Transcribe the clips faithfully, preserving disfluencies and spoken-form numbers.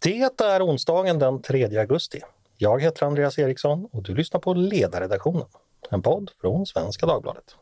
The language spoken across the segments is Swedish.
Det är onsdagen den tredje augusti. Jag heter Andreas Eriksson och du lyssnar på Ledarredaktionen, en podd från Svenska Dagbladet.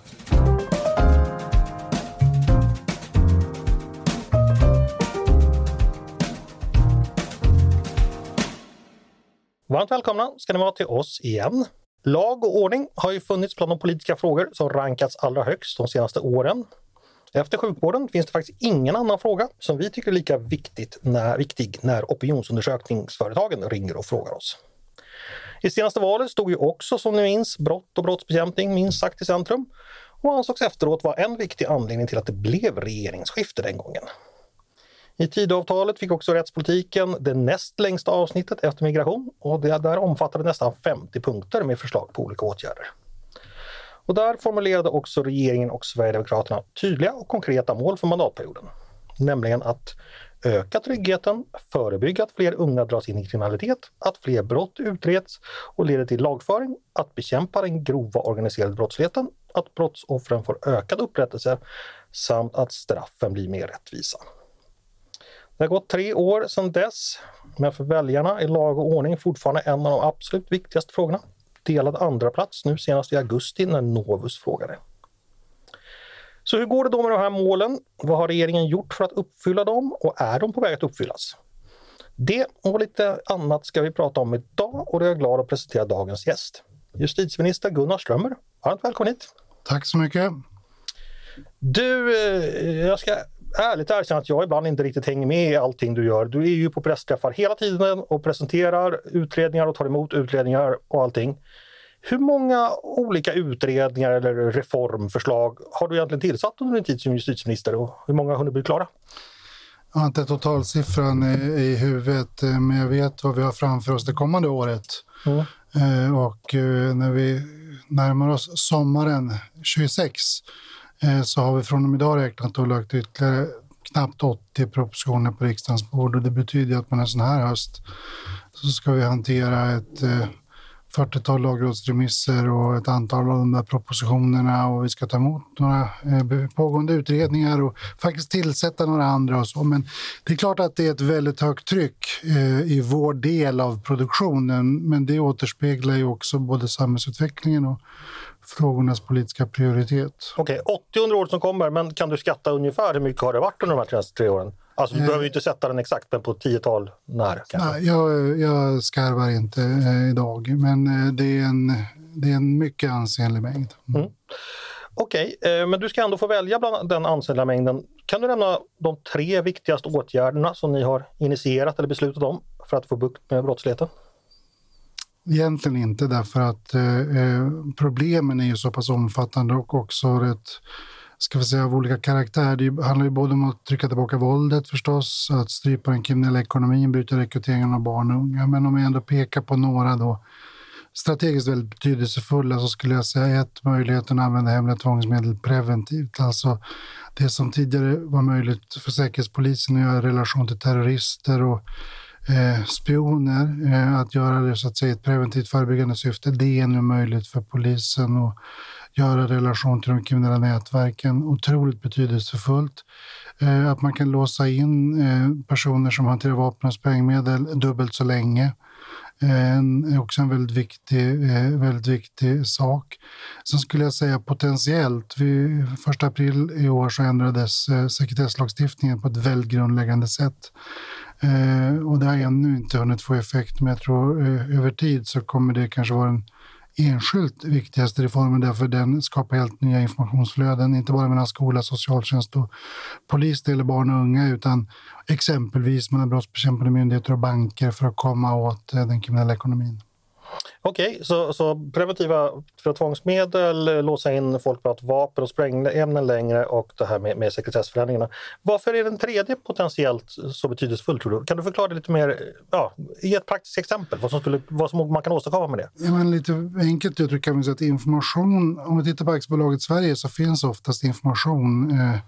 Varmt välkomna ska ni vara till oss igen. Lag och ordning har ju funnits bland de politiska frågor som rankats allra högst de senaste åren. Efter sjukvården finns det faktiskt ingen annan fråga som vi tycker är lika viktigt när, viktig när opinionsundersökningsföretagen ringer och frågar oss. I senaste valet stod ju också, som ni minns, brott och brottsbekämpning minst sagt i centrum och ansågs efteråt vara en viktig anledning till att det blev regeringsskifte den gången. I Tidöavtalet fick också rättspolitiken det näst längsta avsnittet efter migration och det där omfattade nästan femtio punkter med förslag på olika åtgärder. Och där formulerade också regeringen och Sverigedemokraterna tydliga och konkreta mål för mandatperioden. Nämligen att öka tryggheten, förebygga att fler unga dras in i kriminalitet, att fler brott utreds och leder till lagföring, att bekämpa den grova organiserade brottsligheten, att brottsoffren får ökad upprättelse samt att straffen blir mer rättvisa. Det har gått tre år sedan dess, men för väljarna är lag och ordning fortfarande en av de absolut viktigaste frågorna. Delad andra plats nu senast i augusti när Novus frågade. Så hur går det då med de här målen? Vad har regeringen gjort för att uppfylla dem och är de på väg att uppfyllas? Det och lite annat ska vi prata om idag och det är jag glad att presentera dagens gäst. Justitieminister Gunnar Strömmer, varmt välkommen hit. Tack så mycket. Du, jag ska ärligt erkänna att jag ibland inte riktigt hänger med i allting du gör. Du är ju på pressträffar hela tiden och presenterar utredningar och tar emot utredningar och allting. Hur många olika utredningar eller reformförslag har du egentligen tillsatt under din tid som justitieminister och hur många har hunnit bli klara? Jag har inte totalsiffran i, i huvudet, men jag vet vad vi har framför oss det kommande året. Mm. Eh, och eh, när vi närmar oss sommaren tjugosex eh, så har vi från och med idag räknat och lagt ytterligare knappt åttio propositioner på riksdagens bord. Och det betyder att på en sån här höst så ska vi hantera ett eh, fyrtiotal lagrådsremisser och ett antal av de där propositionerna och vi ska ta emot några eh, pågående utredningar och faktiskt tillsätta några andra och så. Men det är klart att det är ett väldigt högt tryck eh, i vår del av produktionen, men det återspeglar ju också både samhällsutvecklingen och frågornas politiska prioritet. Okej, åttio under året som kommer, men kan du skatta ungefär hur mycket har det varit under de här senaste tre åren? Alltså du eh, behöver ju inte sätta den exakt, men på tiotal när kanske? Nej, jag, jag skarvar inte eh, idag, men eh, det, är en, det är en mycket ansenlig mängd. Mm. Mm. Okej, eh, men du ska ändå få välja bland den ansenliga mängden. Kan du nämna de tre viktigaste åtgärderna som ni har initierat eller beslutat om för att få bukt med brottsligheten? Egentligen inte, därför att eh, problemen är ju så pass omfattande och också rätt, ska vi säga, av olika karaktär. Det handlar ju både om att trycka tillbaka våldet förstås, att strypa den kriminella ekonomin, bryta rekryteringen av barn och unga. Men om jag ändå pekar på några då strategiskt väldigt betydelsefulla så skulle jag säga ett, möjligheten att använda hemliga tvångsmedel preventivt. Alltså det som tidigare var möjligt för säkerhetspolisen att göra i relation till terrorister och Eh, spioner, eh, att göra det så att säga ett preventivt förebyggande syfte, det är nu möjligt för polisen att göra relation till de kriminella nätverken. Otroligt betydelsefullt. Eh, att man kan låsa in eh, personer som hanterar vapen och sprängmedel dubbelt så länge. Eh, är också en väldigt viktig, eh, väldigt viktig sak. Sen skulle jag säga potentiellt, vid första april i år så ändrades eh, sekretesslagstiftningen på ett väldigt grundläggande sätt. Eh, och det har ännu inte hunnit få effekt, men jag tror eh, över tid så kommer det kanske vara den enskilt viktigaste reformen, därför den skapar helt nya informationsflöden, inte bara mellan skola, socialtjänst och polis eller barn och unga, utan exempelvis mellan brottsbekämpande myndigheter och banker för att komma åt eh, den kriminella ekonomin. Okej, så, så preventiva för tvångsmedel, låsa in folk med att vapen och sprängämnen längre och det här med, med sekretessförändringarna. Varför är den tredje potentiellt så betydelsefull, tror du? Kan du förklara det lite mer, ja, i ett praktiskt exempel, vad som, skulle, vad som man kan åstadkomma med det? Ja, men lite enkelt uttryckt kan man säga att information, om vi tittar på aktiebolaget Sverige så finns oftast information eh,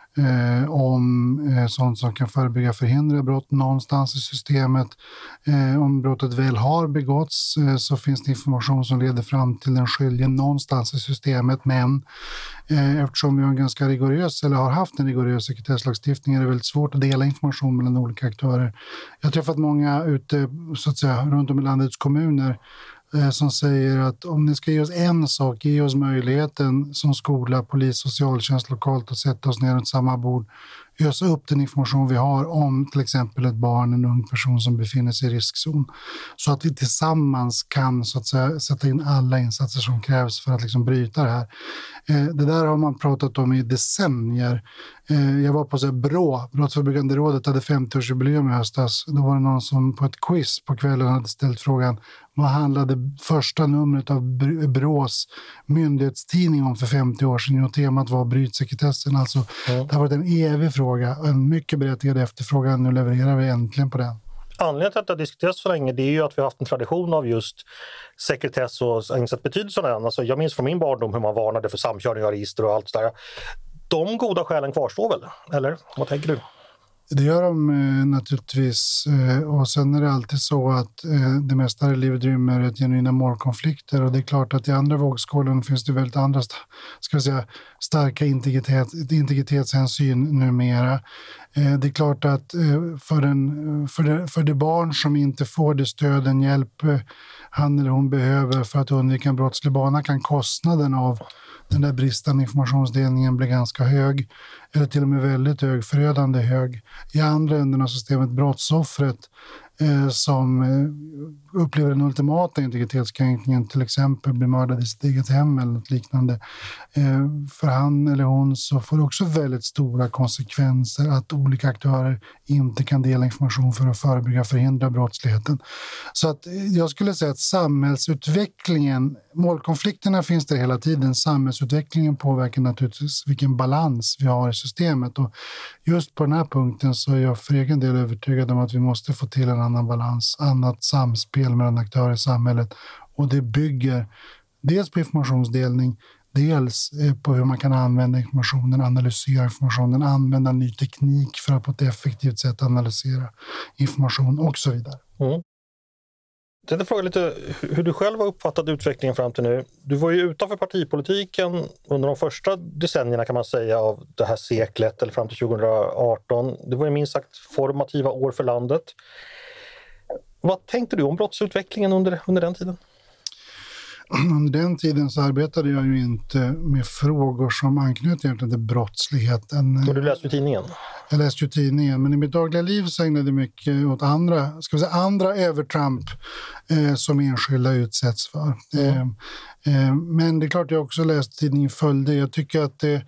eh, om eh, sånt som kan förebygga förhindra brott någonstans i systemet. Eh, om brottet väl har begåtts eh, så finns det information som leder fram till den skyldige någonstans i systemet, men eh, eftersom vi har en ganska rigorös eller har haft en rigorös sekretesslagstiftning är det väldigt svårt att dela information mellan olika aktörer. Jag har träffat många ute så att säga, runt om i landets kommuner eh, som säger att om ni ska ge oss en sak, ge oss möjligheten som skola, polis, socialtjänst lokalt att sätta oss ner runt samma bord, ösa upp den information vi har om till exempel ett barn, en ung person som befinner sig i riskzon, så att vi tillsammans kan så att säga, sätta in alla insatser som krävs för att liksom bryta det här. Eh, det där har man pratat om i decennier. Eh, jag var på så här, B R Å, Brottsförebyggande rådet, hade femtioårsjubileum i höstas. Då var det någon som på ett quiz på kvällen hade ställt frågan: vad handlade första numret av B R Ås myndighetstidning om för femtio år sedan? Och temat var bryt sekretessen. Alltså, mm. Det har varit en evig fråga, en mycket berättigad efterfrågan. Nu levererar vi äntligen på den. Anledningen till att det har diskuterats så länge, det är ju att vi har haft en tradition av just sekretess och insett betydelsen av den. Alltså, jag minns från min barndom hur man varnade för samkörning av register och allt sådär. De goda skälen kvarstår väl? Eller vad tänker du? Det gör de eh, naturligtvis, eh, och sen är det alltid så att eh, det mesta här i livet rymmer ett genuina målkonflikter, och det är klart att i andra vågskålen finns det väldigt andra st- ska vi säga, starka integritet, integritetshänsyn numera. Eh, det är klart att eh, för, den, för, det, för det barn som inte får det stöd, den hjälp eh, han eller hon behöver för att undvika en brottslig bana kan kostnaden av den där bristande informationsdelningen blir ganska hög, eller till och med väldigt hög, förödande hög. I andra änden av systemet, brottsoffret eh, som eh, upplever den ultimata integritetskränkningen, till exempel blir mördad i sitt eget hem eller något liknande. Eh, för han eller hon så får det också väldigt stora konsekvenser att olika aktörer inte kan dela information för att förebygga förhindra brottsligheten. Så att jag skulle säga att samhällsutvecklingen, målkonflikterna finns där hela tiden, samhällsutvecklingen påverkar naturligtvis vilken balans vi har i systemet, och just på den här punkten så är jag för egen del övertygad om att vi måste få till en annan balans, annat samspel mellan aktörer i samhället, och det bygger dels på informationsdelning, dels på hur man kan använda informationen, analysera informationen, använda ny teknik för att på ett effektivt sätt analysera information och så vidare. Mm. Jag tänkte fråga lite hur du själv har uppfattat utvecklingen fram till nu. Du var ju utanför partipolitiken under de första decennierna kan man säga av det här seklet, eller fram till tjugohundraarton. Det var ju minst sagt formativa år för landet. Vad tänkte du om brottsutvecklingen under, under den tiden? Under den tiden så arbetade jag ju inte med frågor som anknöt egentligen till brottsligheten. Och du läste ju tidningen? Jag läste ju tidningen, men i mitt dagliga liv så ägnade jag mycket åt andra, ska vi säga, andra övertramp eh, som enskilda utsätts för. Mm. Eh, eh, men det är klart jag också läste tidningen följde. Jag tycker att det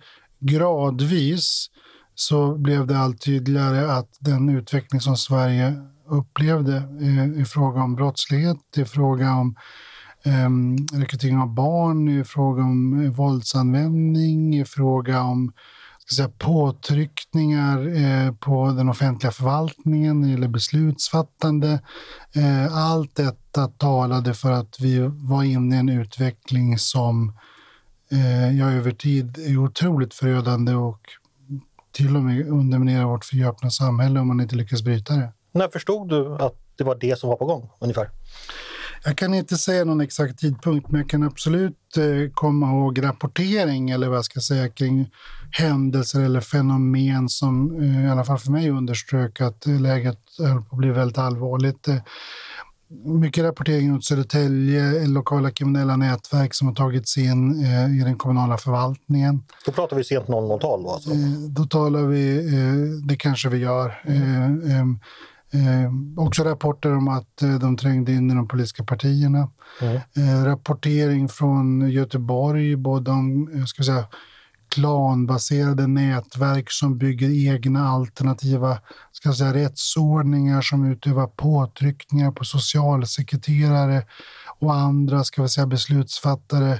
gradvis så blev det allt tydligare att den utveckling som Sverige upplevde eh, i fråga om brottslighet, i fråga om Um, rekrytering av barn, i fråga om uh, våldsanvändning, i fråga om ska säga, påtryckningar uh, på den offentliga förvaltningen eller beslutsfattande. Uh, allt detta talade för att vi var inne i en utveckling som uh, jag över tid är otroligt förödande och till och med underminerar vårt föröppna samhälle om man inte lyckas bryta det. När förstod du att det var det som var på gång ungefär? Jag kan inte säga någon exakt tidpunkt, men jag kan absolut eh, komma ihåg rapportering eller vad jag ska säga kring händelser eller fenomen som eh, i alla fall för mig underströk att eh, läget höll på att bli väldigt allvarligt. Eh, mycket rapportering åt Södertälje, lokala kriminella nätverk som har tagits in eh, i den kommunala förvaltningen. Då pratar vi sent noll noll-tal då alltså? Eh, då talar vi, eh, det kanske vi gör. Eh, eh, Eh, också rapporter om att eh, de trängde in i de politiska partierna. Mm. Eh, rapportering från Göteborg, både om eh, ska vi säga, klanbaserade nätverk som bygger egna alternativa ska vi säga, rättsordningar som utövar påtryckningar på socialsekreterare och andra ska vi säga, beslutsfattare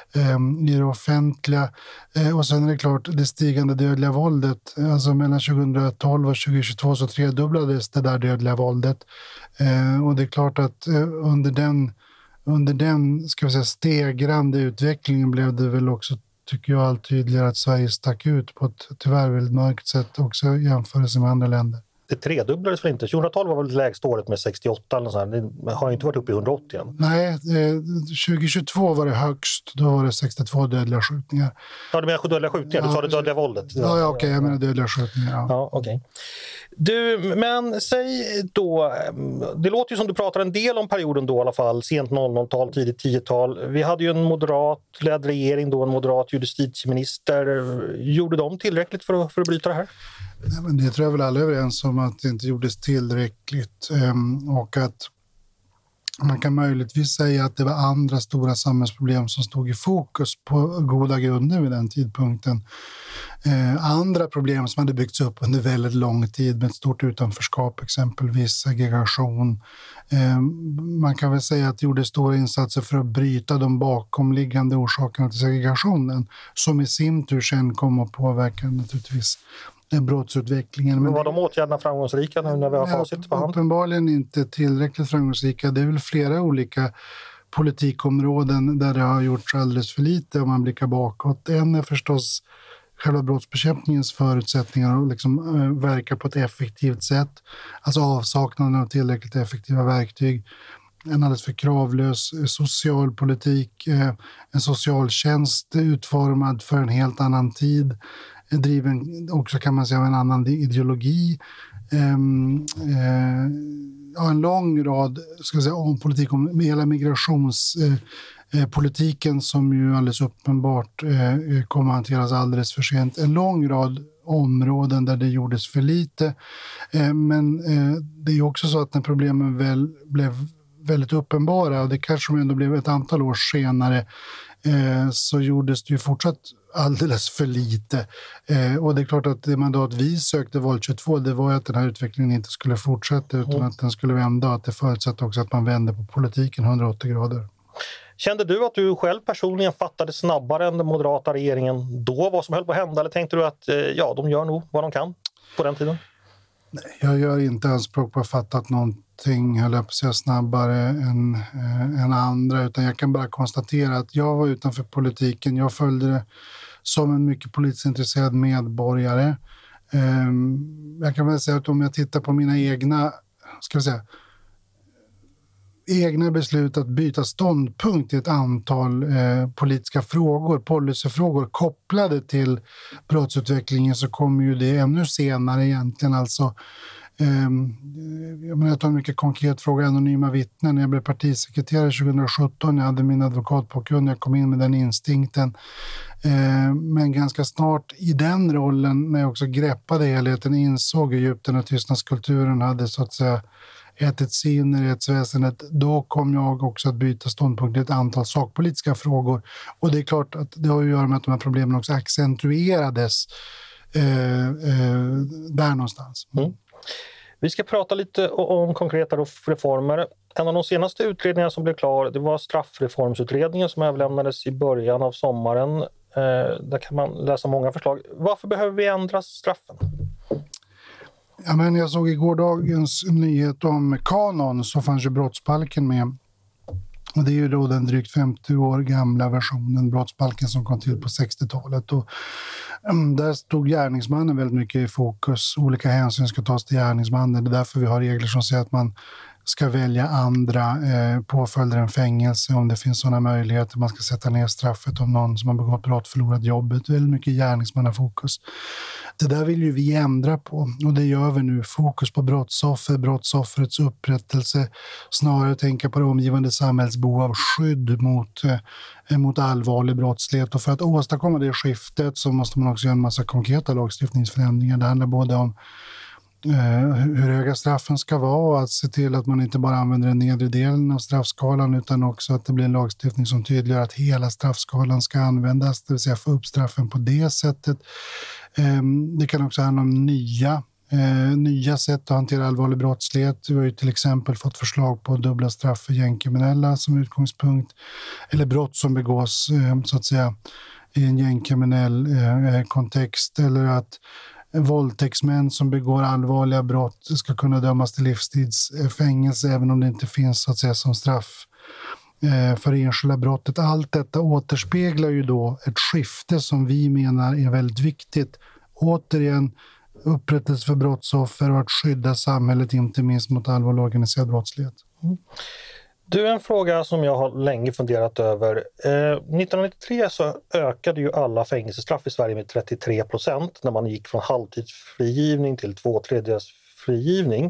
i det offentliga. Och sen är det klart det stigande dödliga våldet. Alltså mellan tjugohundratolv och tjugohundratjugotvå så tredubblades det där dödliga våldet. Och det är klart att under den, under den ska vi säga, stegrande utvecklingen blev det väl också tycker jag allt tydligare att Sverige stack ut på ett tyvärr väldigt mörkt sätt också i jämförelse med andra länder. Det tredubblades väl inte? tjugohundratolv var väl det lägsta året med sextioåtta eller så här. Det har inte varit uppe i hundraåttio än. Nej, tjugohundratjugotvå var det högst. Då var det sextiotvå dödliga skjutningar. Ja, du menar dödliga skjutningar? Ja, du sa det dödliga våldet? Ja, ja okej, okay, jag menar dödliga skjutningar. Ja, ja okej. Okay. Du, men säg då, det låter ju som du pratar en del om perioden då i alla fall, sent noll noll-tal, tidigt tio-tal. Vi hade ju en moderatledd regering då, en moderat justitieminister. Gjorde de tillräckligt för att, för att bryta det här? Nej, men det tror jag väl alla är överens om, att det inte gjordes tillräckligt och att man kan möjligtvis säga att det var andra stora samhällsproblem som stod i fokus på goda grunder vid den tidpunkten. Eh, andra problem som hade byggts upp under väldigt lång tid med ett stort utanförskap, exempelvis segregation. Eh, man kan väl säga att det gjorde stora insatser för att bryta de bakomliggande orsakerna till segregationen, som i sin tur sen kom att påverka naturligtvis brottsutvecklingen. Men var de åtgärderna framgångsrika nu när vi har facit på hand? Uppenbarligen inte tillräckligt framgångsrika. Det är väl flera olika politikområden där det har gjorts alldeles för lite om man blickar bakåt. En är förstås själva brottsbekämpningens förutsättningar att liksom, äh, verka på ett effektivt sätt. Alltså avsaknaden av tillräckligt effektiva verktyg. En alldeles för kravlös socialpolitik, äh, en socialtjänst utformad för en helt annan tid. Driven också kan man säga av en annan ideologi. Um, uh, ja, en lång rad ska jag säga, om politik, om hela migrationspolitiken uh, som ju alldeles uppenbart uh, kommer att hanteras alldeles för sent. En lång rad områden där det gjordes för lite. Uh, men uh, det är ju också så att när problemen väl blev väldigt uppenbara, och det kanske ändå blev ett antal år senare, uh, så gjordes det ju fortsatt alldeles för lite. Eh, och det är klart att det mandat vi sökte val tjugotvå, det var ju att den här utvecklingen inte skulle fortsätta utan mm. att den skulle vända, och att det förutsatte också att man vände på politiken hundraåttio grader. Kände du att du själv personligen fattade snabbare än den moderata regeringen då vad som höll på att hända, eller tänkte du att eh, ja, de gör nog vad de kan på den tiden? Nej, jag gör inte anspråk på att ha fattat någonting, höll jag på att säga, snabbare än, eh, än andra, utan jag kan bara konstatera att jag var utanför politiken. Jag följde det som en mycket politiskt intresserad medborgare. Eh, jag kan väl säga att om jag tittar på mina egna, ska vi säga, egna beslut att byta ståndpunkt i ett antal eh, politiska frågor, policyfrågor kopplade till brottsutvecklingen, så kommer ju det ännu senare egentligen. Alltså, eh, jag, menar, jag tar en mycket konkret fråga, anonyma vittnen. När jag blev partisekreterare tjugohundrasjutton, jag hade min advokatbakgrund, jag kom in med den instinkten. Eh, men ganska snart i den rollen, när jag också greppade helheten, insåg hur djupt den här tystnadskulturen hade så att säga ätit sig in i rättsväsendet, då kom jag också att byta ståndpunkt i ett antal sakpolitiska frågor. Och det är klart att det har att göra med att de här problemen också accentuerades eh, eh, där någonstans. Mm. Vi ska prata lite om konkreta reformer. En av de senaste utredningarna som blev klar, det var straffreformsutredningen som överlämnades i början av sommaren. Eh, där kan man läsa många förslag. Varför behöver vi ändra straffen? Ja, men jag såg i gårdagens nyhet om kanon, så fanns ju brottsbalken med. Och det är ju då den drygt femtio år gamla versionen, brottsbalken, som kom till på sextiotalet. Och um, där stod gärningsmannen väldigt mycket i fokus. Olika hänsyn ska tas till gärningsmannen. Det är därför vi har regler som säger att man ska välja andra eh, påföljder än fängelse om det finns sådana möjligheter. Man ska sätta ner straffet om någon som har begått brott förlorat jobbet. Väldigt mycket gärningsmannafokus. Det där vill ju vi ändra på, och det gör vi nu. Fokus på brottsoffer, brottsoffrets upprättelse, snarare tänka på det omgivande samhällsbehov av skydd mot, eh, mot allvarlig brottslighet. Och för att åstadkomma det skiftet så måste man också göra en massa konkreta lagstiftningsförändringar. Det handlar både om Eh, hur höga straffen ska vara, och att se till att man inte bara använder den nedre delen av straffskalan, utan också att det blir en lagstiftning som tydliggör att hela straffskalan ska användas, det vill säga få upp straffen på det sättet. Eh, det kan också handla om nya, eh, nya sätt att hantera allvarlig brottslighet. Vi har ju till exempel fått förslag på dubbla straff för gängkriminella som utgångspunkt, eller brott som begås eh, så att säga i en gängkriminell eh, kontext, eller att våldtäktsmän som begår allvarliga brott ska kunna dömas till livstidsfängelse även om det inte finns så att säga som straff eh, för enskilda brottet. Allt detta återspeglar ju då ett skifte som vi menar är väldigt viktigt. Återigen, upprättelse för brottsoffer och att skydda samhället inte minst mot allvarlig organiserad brottslighet. Mm. Du, en fråga som jag har länge funderat över. Eh, nittonhundranittiotre så ökade ju alla fängelsestraff i Sverige med trettiotre procent när man gick från halvtidsfrigivning till två tredjedels frigivning.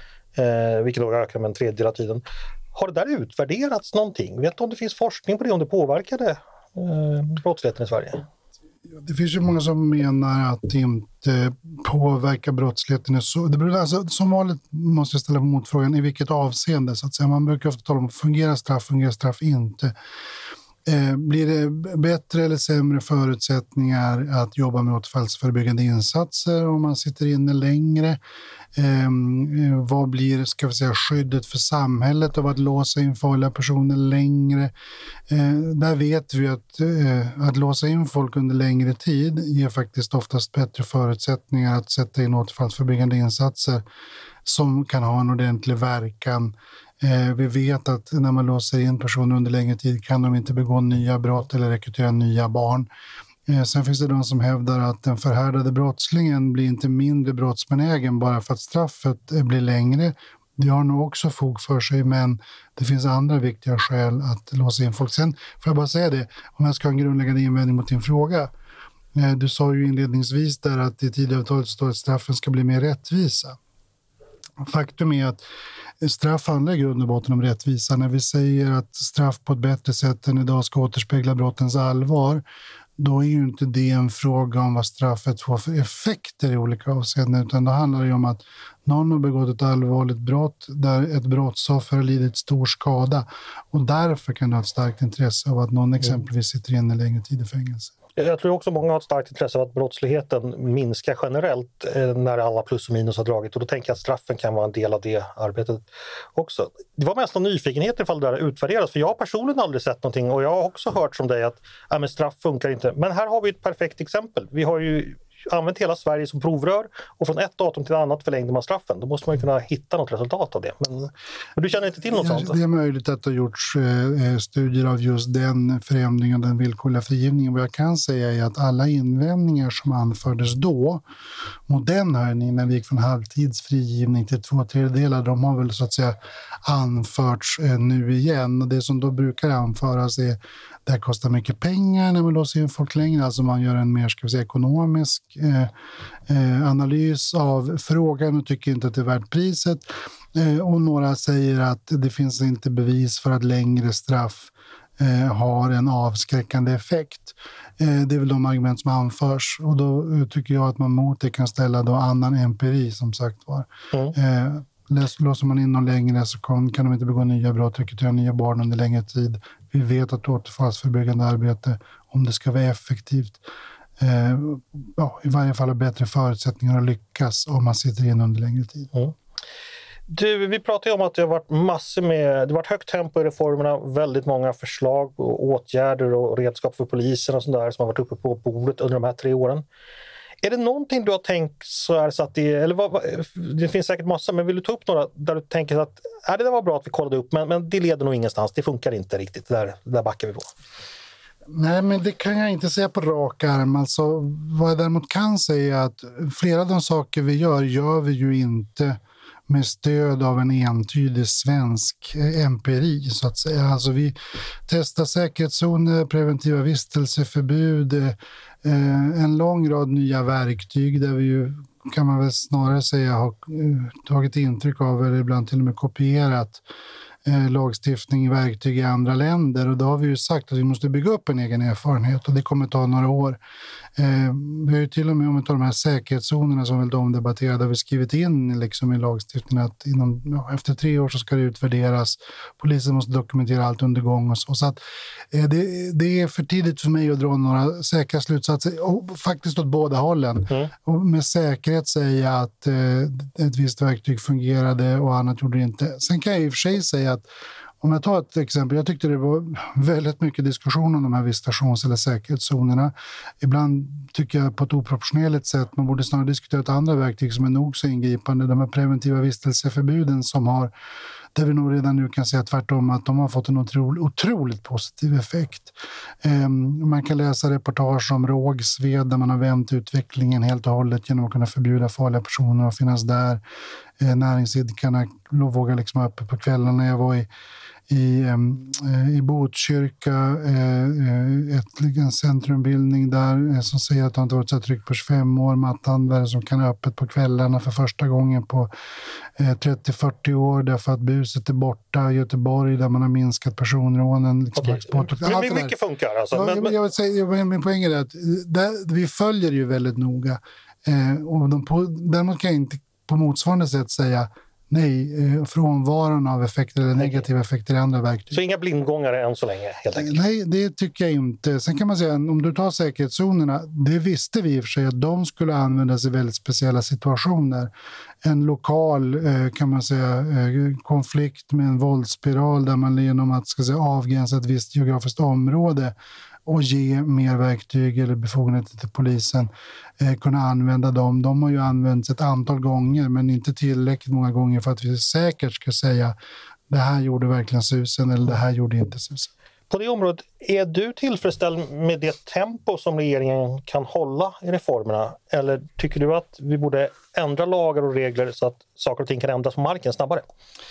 Eh, vilket då ökade med en tredjedel av tiden. Har det där utvärderats någonting? Vet du om det finns forskning på det, om det påverkade eh, brottsligheten i Sverige? Det finns ju många som menar att det inte påverkar brottsligheten. Så, det beror, alltså, som vanligt måste jag ställa motfrågan i vilket avseende. Så att säga. Man brukar ofta tala om fungerar straff, fungerar straff inte. Eh, blir det bättre eller sämre förutsättningar att jobba med återfallsförebyggande insatser om man sitter inne längre? Eh, vad blir, ska vi säga, skyddet för samhället av att låsa in farliga personer längre? Eh, där vet vi att, eh, att låsa in folk under längre tid ger faktiskt oftast bättre förutsättningar att sätta in återfallsförebyggande insatser som kan ha en ordentlig verkan. Eh, vi vet att när man låser in personer under längre tid kan de inte begå nya brott eller rekrytera nya barn. Eh, sen finns det de som hävdar att den förhärdade brottslingen blir inte mindre brottsbenägen bara för att straffet eh, blir längre. Det har nog också fog för sig, men det finns andra viktiga skäl att låsa in folk. Sen får jag bara säga det, om jag ska ha en grundläggande invändning mot din fråga. Eh, du sa ju inledningsvis där att i Tidöavtalet står att straffen ska bli mer rättvisa. Faktum är att straff handlar i grund och botten om rättvisa. När vi säger att straff på ett bättre sätt än idag ska återspegla brottens allvar, då är ju inte det en fråga om vad straffet får för effekter i olika avseenden, utan då handlar det om att någon har begått ett allvarligt brott där ett brottsoffer har lidit stor skada och därför kan det ha ett starkt intresse av att någon exempelvis sitter inne längre tid i fängelse. Jag tror också många har ett starkt intresse av att brottsligheten minskar generellt när alla plus och minus har dragit, och då tänker jag att straffen kan vara en del av det arbetet också. Det var mest en nyfikenhet ifall det där utvärderas, för jag har personligen aldrig sett någonting och jag har också hört som dig att ja, men straff funkar inte. Men här har vi ett perfekt exempel. Vi har ju använt hela Sverige som provrör och från ett datum till ett annat förlängde man straffen. Då måste man ju kunna hitta något resultat av det. Men, men du känner inte till något ja, sånt? Det är möjligt att det har gjorts eh, studier av just den förändringen, den villkorliga frigivningen. Vad jag kan säga är att alla invändningar som anfördes då mot den höjningen när vi gick från halvtidsfrigivning till två tredjedelar, de har väl så att säga anförts eh, nu igen. Och det som då brukar anföras är det här kostar mycket pengar när man låser in folk längre. Alltså man gör en mer, ska vi säga, ekonomisk eh, eh, analys av frågan och tycker inte att det är värt priset. Eh, och några säger att det finns inte bevis för att längre straff eh, har en avskräckande effekt. Eh, det är väl de argument som anförs. Och då eh, tycker jag att man mot det kan ställa då annan empiri, som sagt var. Mm. Eh, Låser man in någon längre så kan, kan de inte begå nya brott, rekrytera nya barn under längre tid. Vi vet att återfallsförebyggande arbete, om det ska vara effektivt, eh, ja, i varje fall har bättre förutsättningar att lyckas om man sitter in under längre tid. Mm. Du, vi pratade ju om att det har varit massor med, det har varit högt tempo i reformerna, väldigt många förslag och åtgärder och redskap för polisen och sånt där som har varit uppe på bordet under de här tre åren. Är det någonting du har tänkt så här så att det, eller vad, det finns säkert massa, men vill du ta upp några där du tänker att ja, det var bra att vi kollade upp, men, men det leder nog ingenstans, det funkar inte riktigt, där, där backar vi på. Nej, men det kan jag inte säga på rak arm. Alltså, vad jag däremot kan säga är att flera av de saker vi gör, gör vi ju inte med stöd av en entydig svensk empiri, så att säga. Alltså vi testar säkerhetszoner, preventiva vistelseförbud, eh, en lång rad nya verktyg där vi ju, kan man väl snarare säga, har tagit intryck av eller ibland till och med kopierat eh, lagstiftning, verktyg i andra länder, och då har vi ju sagt att vi måste bygga upp en egen erfarenhet och det kommer ta några år. Eh, vi har ju till och med, om vi tar de här säkerhetszonerna som väl de debatterade, har vi skrivit in liksom i lagstiftningen att inom, ja, efter tre år så ska det utvärderas. Polisen måste dokumentera allt under gång och så. så att, eh, det, det är för tidigt för mig att dra några säkra slutsatser, och faktiskt åt båda hållen. Mm. Och med säkerhet säga att eh, ett visst verktyg fungerade och annat gjorde det inte. Sen kan jag i och för sig säga att om jag tar ett exempel, jag tyckte det var väldigt mycket diskussion om de här visitations- eller säkerhetszonerna. Ibland tycker jag på ett oproportionerligt sätt man borde snarare diskutera ett andra verktyg som är nog så ingripande. De här preventiva vistelseförbuden som har där vi nog redan nu kan säga tvärtom att de har fått en otroligt, otroligt positiv effekt. Eh, man kan läsa reportage om Rågsved där man har vänt utvecklingen helt och hållet genom att kunna förbjuda farliga personer att finnas där. Eh, näringsidkarna vågar liksom uppe på kvällarna. Jag var i I, i Botkyrka, ett, en centrumbildning där som säger att det inte varit så tryck på tjugofem år, matthandlare som kan ha öppet på kvällarna för första gången på trettio fyrtio år därför att buset är borta. I Göteborg där man har minskat personrånen. Liksom okay. Export. Men mycket där. Funkar alltså. Ja, men, men... Jag vill säga, min poäng är att där, vi följer ju väldigt noga eh, och de på, däremot kan jag inte på motsvarande sätt säga nej, frånvaron av effekter eller negativa effekter i andra verktyg. Så inga blindgångare än så länge, helt enkelt? Nej, det tycker jag inte. Sen kan man säga, om du tar säkerhetszonerna, det visste vi i och för sig att de skulle användas i väldigt speciella situationer. En lokal, kan man säga, konflikt med en våldsspiral där man genom att ska säga, avgränsa ett visst geografiskt område och ge mer verktyg eller befogenheter till polisen, eh, kunna använda dem. De har ju använts ett antal gånger men inte tillräckligt många gånger för att vi säkert ska säga det här gjorde verkligen susen eller det här gjorde inte susen. På det området, är du tillfredsställd med det tempo som regeringen kan hålla i reformerna? Eller tycker du att vi borde ändra lagar och regler så att saker och ting kan ändras på marken snabbare?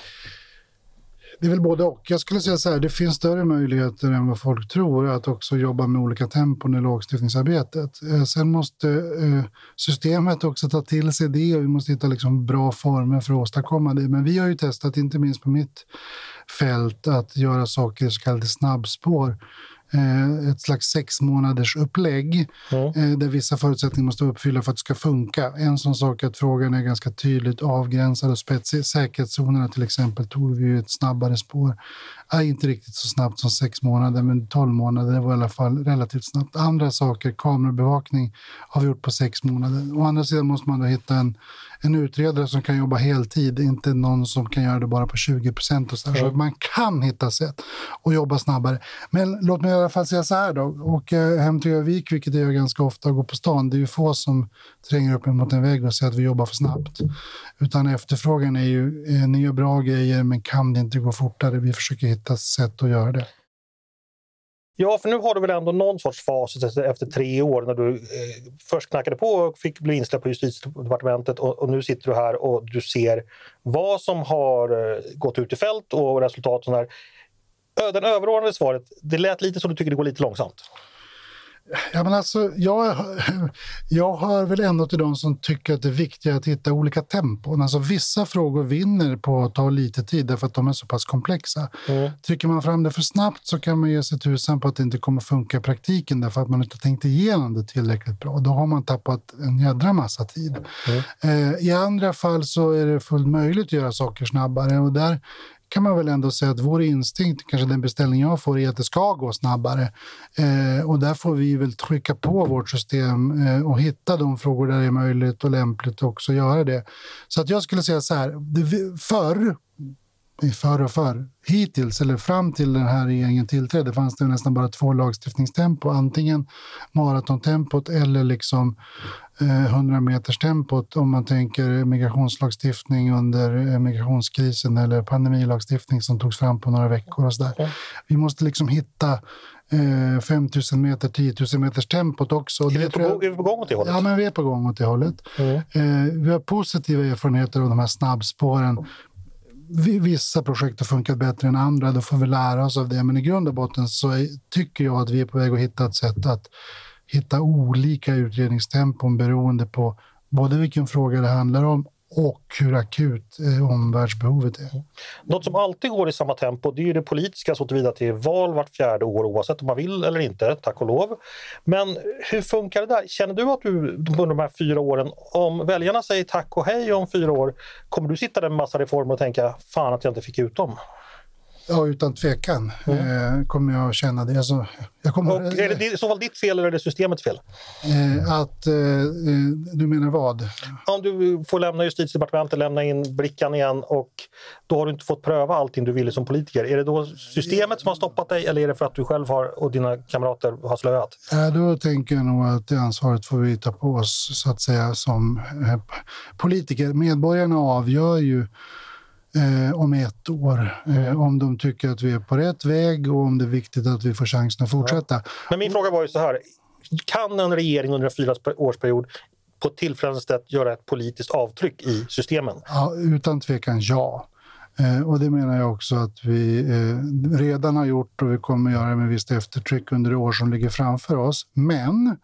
Det är väl både och. Jag skulle säga så här, det finns större möjligheter än vad folk tror att också jobba med olika tempon i lagstiftningsarbetet. Sen måste systemet också ta till sig det och vi måste hitta liksom bra former för att åstadkomma det. Men vi har ju testat, inte minst på mitt fält, att göra saker i så kallade snabbspår. Ett slags sex månaders upplägg mm. där vissa förutsättningar måste uppfylla för att det ska funka. En sån sak är att frågan är ganska tydligt avgränsad och spetsig. Säkerhetszonerna till exempel tog vi ju ett snabbare spår. Ja, inte riktigt så snabbt som sex månader men tolv månader, det var i alla fall relativt snabbt. Andra saker, kamerabevakning har vi gjort på sex månader. Å andra sidan måste man då hitta en, en utredare som kan jobba heltid, inte någon som kan göra det bara på tjugo procent och så, mm. så man kan hitta sätt att jobba snabbare. Men låt mig i alla fall säga så här då, och hem till Övik, vilket jag gör ganska ofta, och gå på stan, det är ju få som tränger upp mot en vägg och säger att vi jobbar för snabbt. Utan efterfrågan är ju, eh, ni gör bra grejer men kan det inte gå fortare? Vi försöker hitta sätt att göra det. Ja, för nu har du väl ändå någon sorts facit efter tre år när du eh, först knackade på och fick bli insläppt på Justitiedepartementet och, och nu sitter du här och du ser vad som har eh, gått ut i fält och resultat och sådär. Den överordnade svaret, det lät lite som du tycker det går lite långsamt. Ja, men alltså, jag, jag hör väl ändå till de som tycker att det är viktigt att hitta olika tempon. Alltså, vissa frågor vinner på att ta lite tid därför att de är så pass komplexa. Mm. Trycker man fram det för snabbt så kan man ge sig tusan på att det inte kommer funka i praktiken därför att man inte tänkt igenom det tillräckligt bra. Då har man tappat en jädra massa tid. Mm. Eh, I andra fall så är det fullt möjligt att göra saker snabbare och där kan man väl ändå säga att vår instinkt, kanske den beställning jag får, är att det ska gå snabbare. Eh, och där får vi väl trycka på vårt system eh, och hitta de frågor där det är möjligt och lämpligt också göra det. Så att jag skulle säga så här, det, förr, förr och förr, hittills eller fram till den här regeringen tillträdde fanns det nästan bara två lagstiftningstempo, antingen maratontempot eller liksom hundra meters tempot om man tänker migrationslagstiftning under migrationskrisen eller pandemilagstiftning som togs fram på några veckor och sådär. Mm. Vi måste liksom hitta eh, fem tusen meter, tio tusen meters tempot också. Är vi, på, jag, är vi på gång åt det hållet? Ja, men vi är på gång åt det hållet. Mm. Eh, vi har positiva erfarenheter av de här snabbspåren. Vissa projekt har funkat bättre än andra, då får vi lära oss av det. Men i grund och botten så är, tycker jag att vi är på väg att hitta ett sätt att hitta olika utredningstempon beroende på både vilken fråga det handlar om och hur akut eh, omvärldsbehovet är. Något som alltid går i samma tempo, det är ju det politiska så tillvida till val vart fjärde år oavsett om man vill eller inte, tack och lov. Men hur funkar det där? Känner du att du under de här fyra åren, om väljarna säger tack och hej om fyra år, kommer du sitta där med massa reformer och tänka fan att jag inte fick ut dem? Ja, utan tvekan mm. eh, kommer jag känna det. Alltså, jag kommer, och är det i så fall ditt fel eller är det systemets fel? Eh, att, eh, du menar vad? Om du får lämna Justitiedepartementet, lämna in brickan igen och då har du inte fått pröva allting du ville som politiker. Är det då systemet som har stoppat dig eller är det för att du själv har och dina kamrater har slöat? Eh, då tänker jag nog att det ansvaret får vi ta på oss så att säga som eh, politiker. Medborgarna avgör ju eh, om ett år. Eh, om de tycker att vi är på rätt väg och om det är viktigt att vi får chansen att fortsätta. Ja. Men min fråga var ju så här. Kan en regering under en fyra årsperiod på ett tillfredsställande sätt göra ett politiskt avtryck i systemen? Ja, utan tvekan ja. Eh, och det menar jag också att vi eh, redan har gjort och vi kommer göra med visst eftertryck under det år som ligger framför oss. Men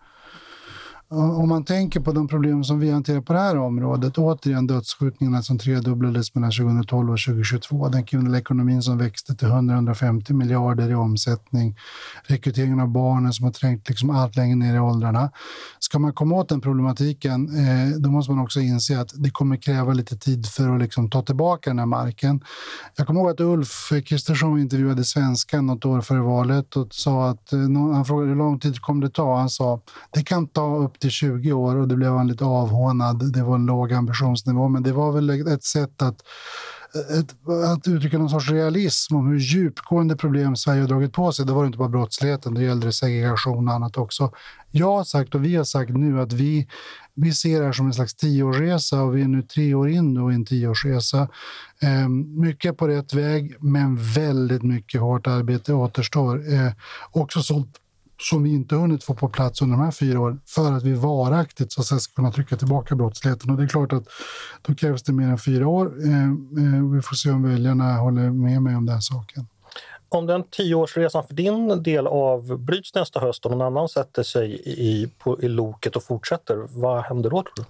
om man tänker på de problem som vi hanterar på det här området, återigen dödsskjutningarna som tredubblades mellan tjugohundratolv och tjugohundratjugotvå, den kriminella ekonomin som växte till hundra till hundrafemtio miljarder i omsättning, rekryteringen av barnen som har trängt liksom allt längre ner i åldrarna. Ska man komma åt den problematiken, eh, då måste man också inse att det kommer kräva lite tid för att liksom ta tillbaka den här marken. Jag kommer ihåg att Ulf Kristersson intervjuade Svenskan något år före valet och sa att, eh, han frågade hur lång tid kommer det ta, han sa det kan ta upp till tjugo år och det blev han lite avhånad. Det var en låg ambitionsnivå, men det var väl ett sätt att, ett, att uttrycka någon sorts realism om hur djupgående problem Sverige har dragit på sig. Det var inte bara brottsligheten, det gällde segregation och annat också. Jag har sagt och vi har sagt nu att vi, vi ser det här som en slags tioårsresa och vi är nu tre år in då i en tioårsresa. Eh, mycket på rätt väg, men väldigt mycket hårt arbete återstår. Eh, också så som vi inte hunnit få på plats under de här fyra åren för att vi varaktigt så att säga ska kunna trycka tillbaka brottsligheten. Och det är klart att då krävs det mer än fyra år. Eh, eh, vi får se om väljarna håller med mig om den saken. Om den tioårsresan för din del avbryts nästa höst och någon annan sätter sig i, på, i loket och fortsätter, vad händer då tror du?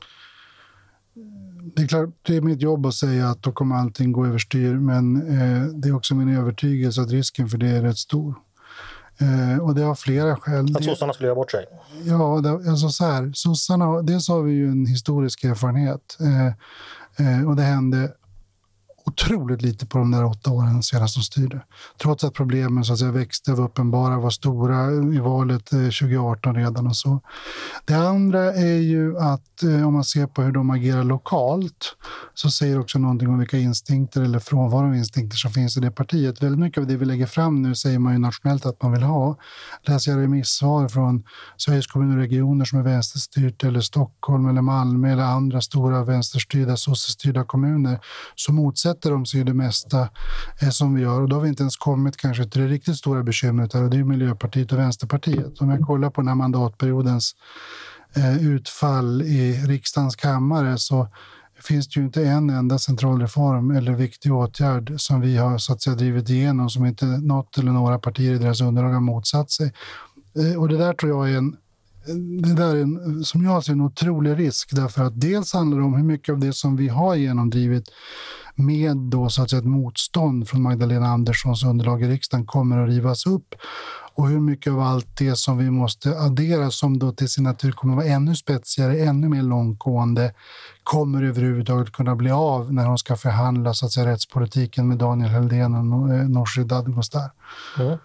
Det är klart, det är mitt jobb att säga att då kommer allting gå överstyr, men eh, det är också min övertygelse att risken för det är rätt stor. Eh, och det har flera skäl. Att sossarna skulle göra bort sig? Ja, det, alltså så här, sossarna, dels har vi ju en historisk erfarenhet. Eh, eh, och det hände otroligt lite på de där åtta åren senast de styrde. Trots att problemen så att säga växte, var uppenbara, var stora i valet tjugo arton redan och så. Det andra är ju att eh, om man ser på hur de agerar lokalt så säger också någonting om vilka instinkter eller frånvaro av instinkter som finns i det partiet. Väldigt mycket av det vi lägger fram nu säger man ju nationellt att man vill ha. Läser jag remissvar från Sveriges kommuner och regioner som är vänsterstyrt eller Stockholm eller Malmö eller andra stora vänsterstyrda, sossestyrda kommuner så motsätter de sig det mesta eh, som vi gör. Och då har vi inte ens kommit kanske till det riktigt stora bekymret här och det är Miljöpartiet och Vänsterpartiet. Om jag kollar på den här mandatperiodens eh, utfall i riksdagens kammare så finns det ju inte en enda central reform eller viktig åtgärd som vi har så att säga drivit igenom som inte något eller några partier i deras underlag har motsatt sig. Eh, och det där tror jag är en Det där är en, som jag ser en otrolig risk därför att dels handlar det om hur mycket av det som vi har genomdrivit med då så att säga ett motstånd från Magdalena Anderssons underlag i riksdagen kommer att rivas upp och hur mycket av allt det som vi måste addera som då till sin natur kommer att vara ännu spetsigare, ännu mer långtgående kommer överhuvudtaget kunna bli av när hon ska förhandla så att säga rättspolitiken med Daniel Helldén och Nooshi Dadgostar. Mm.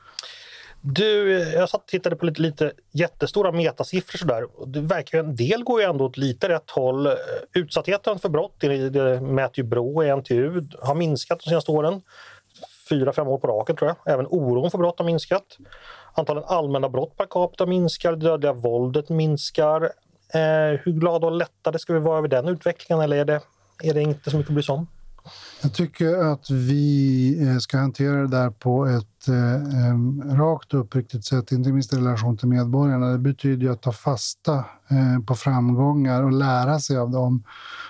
Du, jag satt och tittade på lite, lite jättestora metasiffror sådär. Det verkar en del går ju ändå åt lite rätt håll. Utsattheten för brott, det, det mäter ju Brå och N T U, har minskat de senaste åren. Fyra, fem år på raken tror jag. Även oron för brott har minskat. Antalet allmänna brott per capita minskar, det dödliga våldet minskar. Eh, hur glada och lättade ska vi vara över den utvecklingen eller är det, är det inte så mycket att bry sig om? Jag tycker att vi ska hantera det där på ett eh, rakt och uppriktigt sätt, inte minst i relation till medborgarna. Det betyder ju att ta fasta eh, på framgångar och lära sig av dem.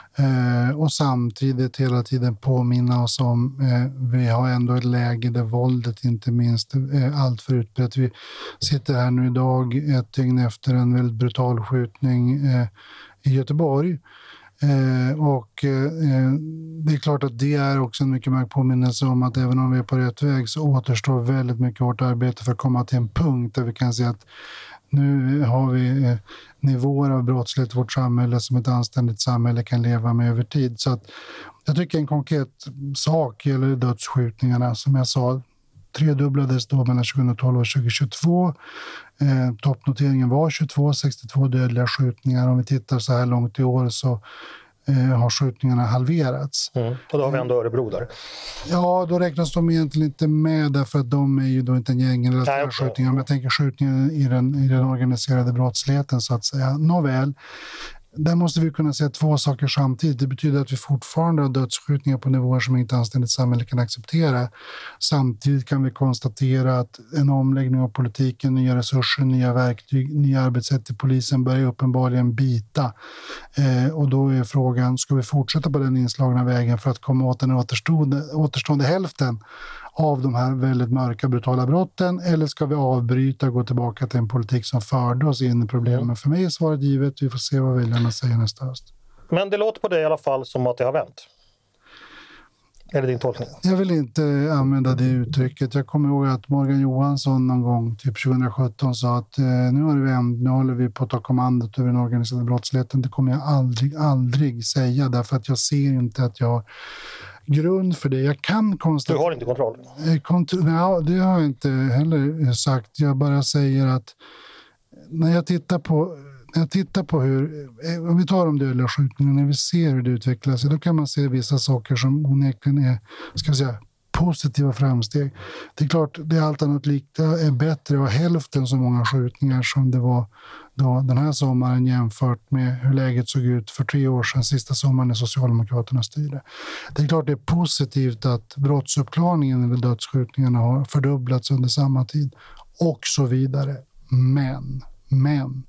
Eh, och samtidigt hela tiden påminna oss om eh, vi har ändå ett läge där våldet inte minst eh, allt för utbrett. Vi sitter här nu idag ett dygn efter en väldigt brutal skjutning eh, i Göteborg. Eh, och eh, det är klart att det är också en mycket märkt påminnelse om att även om vi är på rätt väg så återstår väldigt mycket hårt arbete för att komma till en punkt där vi kan säga att nu har vi eh, nivåer av brottslighet i vårt samhälle som ett anständigt samhälle kan leva med över tid. Så att jag tycker en konkret sak gäller dödsskjutningarna som jag sa. Tredubblades då mellan tjugohundratolv och tjugohundratjugotvå. Eh, toppnoteringen var tjugotvå, sextiotvå dödliga skjutningar. Om vi tittar så här långt i år så eh, har skjutningarna halverats. Mm. Och då har vi ändå Örebro där. Ja, då räknas de egentligen inte med därför att de är ju då inte en gängrelaterade skjutningar. Men jag tänker skjutningar i den, i den organiserade brottsligheten så att säga. Nåväl. där måste vi kunna säga två saker samtidigt. Det betyder att vi fortfarande har dödsskjutningar på nivåer som inte anständigt samhälle kan acceptera. Samtidigt kan vi konstatera att en omläggning av politiken, nya resurser, nya verktyg, nya arbetssätt i polisen börjar uppenbarligen bita. Eh, och då är frågan, ska vi fortsätta på den inslagna vägen för att komma åt den återstående, återstående hälften av de här väldigt mörka, brutala brotten, eller ska vi avbryta och gå tillbaka till en politik som förde oss in i problemen? Mm. För mig är svaret givet, vi får se vad väljarna säger nästa höst. Men det låter på dig i alla fall som att det har vänt. Är det din tolkning? Jag vill inte använda det uttrycket. Jag kommer ihåg att Morgan Johansson någon gång, typ tjugo sjutton, sa att eh, nu har det vänt, nu håller vi på att ta kommandot över den organiserade brottsligheten. Det kommer jag aldrig, aldrig säga, därför att jag ser inte att jag grund för det. Jag kan konstatera... Du har inte kontroll? Kontro- ja, det har jag inte heller sagt. Jag bara säger att när jag tittar på, när jag tittar på hur, om vi tar de dödliga skjutningarna, när vi ser hur det utvecklar sig, då kan man se vissa saker som onekligen är, ska jag säga, positiva framsteg. Det är klart, det är allt annat lika är bättre och hälften så många skjutningar som det var då den här sommaren jämfört med hur läget såg ut för tre år sedan, sista sommaren när Socialdemokraterna styrde. Det är klart det är positivt att brottsuppklarningen eller dödsskjutningarna har fördubblats under samma tid och så vidare. Men, men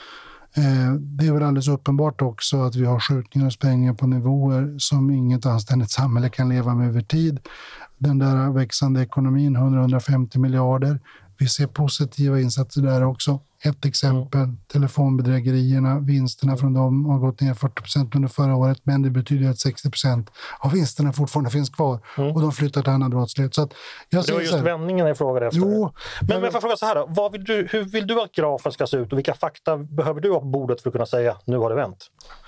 eh, det är väl alldeles uppenbart också att vi har skjutningar och sprängningar på nivåer som inget anständigt samhälle kan leva med över tid. Den där växande ekonomin, hundra till hundrafemtio miljarder. Vi ser positiva insatser där också. Ett exempel, mm. telefonbedrägerierna, vinsterna från dem har gått ner fyrtio procent under förra året, men det betyder att sextio procent av vinsterna fortfarande finns kvar mm. och de flyttar till annan brottslighet. Så att jag det var just vändningen jag frågade efter. Jo, men men jag får fråga så här då, vad vill du, hur vill du att grafen ska se ut och vilka fakta behöver du ha på bordet för att kunna säga nu har det vänt?